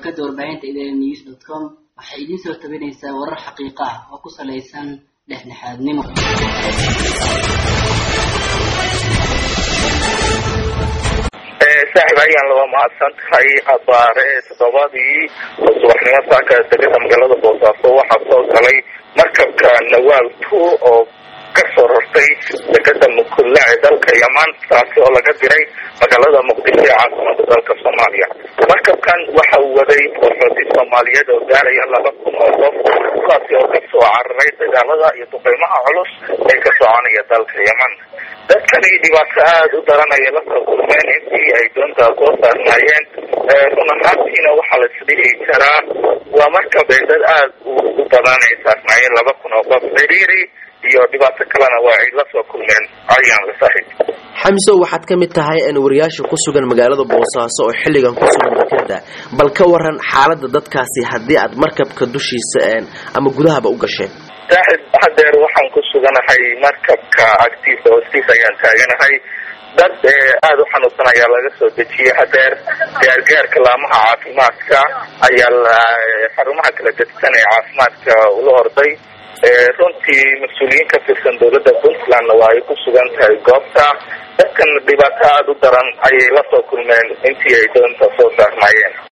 shabakada warbaahinta idanews.com waxay idin soo tabinaysaa warar xaqiiqo ah oo ku saleysan dhexdhexaadnimo. saaxiib ayaan laba mahadsan tahay abaare toddobaadii subaxnimo saaka degada magaalada Boosaaso waxaa soo galay markabka Nawaal 2 oo ka soo rartay degada Mukulla ee dalka Yaman taasi oo laga diray magaalada Muqdisho ee caasimadda dalka Soomaaliya. markabkan waxa uu waday qaxooti Soomaaliyeed oo gaaraya 2,000 oo qof kaasi oo ka soo cararay dagaalada iyo duqeymaha culus ee ka soconaya dalka Yaman. dadkani dhibaato aad u daran ay la soo kulmeen intii ay doonta soo saarnaayeen run ahaantiina waxaa la isdhihi karaa waa markab dad aad u badan ay saarnaayeen 2,000 oo qof xiriiri iyo dhibaato kalena waa ay la soo kulmeen ayaan la saaxiib. xamso waxaad ka mid tahay wariyaasha ku sugan magaalada Boosaaso oo xilligan ku sugan dekada bal ka waran xaaladda dadkaasi haddii aad markabka dushiisa ama gudahaba u gasheen. saaxiib hadeer waxaan ku suganahay markabka agtiisa hoostiisa ayaan taaganahay dad aad u xanuunsan ayaa laga soo dejiyay hadeer gaargaarka laamaha caafimaadka ayaa xarumaha kala gedsan ee caafimaadka ula orday runtii mas-uuliyiin ka tirsan dowladda Puntland waa ay ku sugan tahay goobta dadkan dhibaato aad u daran ayay la soo kulmeen intii ay doonta soo saarnaayeen.